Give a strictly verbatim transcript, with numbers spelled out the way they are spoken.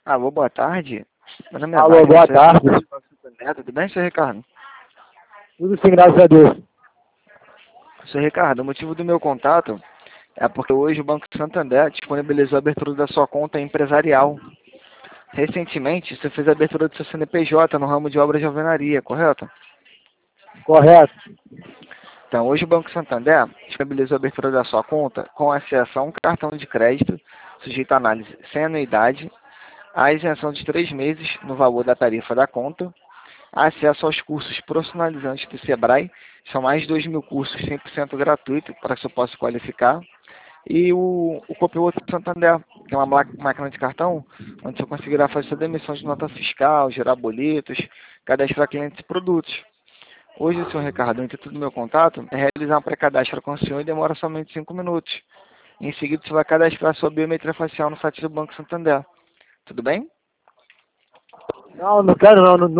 Alô, boa tarde. Meu nome é Alô, Wagner, boa sou tarde. representante do Banco Santander. Tudo bem, senhor Ricardo? Tudo sim, graças a Deus. Senhor Ricardo, o motivo do meu contato é porque hoje o Banco Santander disponibilizou a abertura da sua conta empresarial. Recentemente, você fez a abertura do seu C N P J no ramo de obras de alvenaria, correto? Correto. Então, hoje o Banco Santander disponibilizou a abertura da sua conta com acesso a um cartão de crédito sujeito à análise sem anuidade, a isenção de três meses no valor da tarifa da conta, acesso aos cursos profissionalizantes do Sebrae, são mais de dois mil cursos cem por cento gratuitos para que você possa se qualificar, e o, o Copilot Santander, que é uma ma- máquina de cartão, onde você conseguirá fazer sua demissão de nota fiscal, gerar boletos, cadastrar clientes e produtos. Hoje, senhor Ricardo, o intuito do meu contato é realizar um pré-cadastro com o senhor e demora somente cinco minutos. Em seguida, você vai cadastrar sua biometria facial no site do Banco Santander. Tudo bem? Não, não quero não. não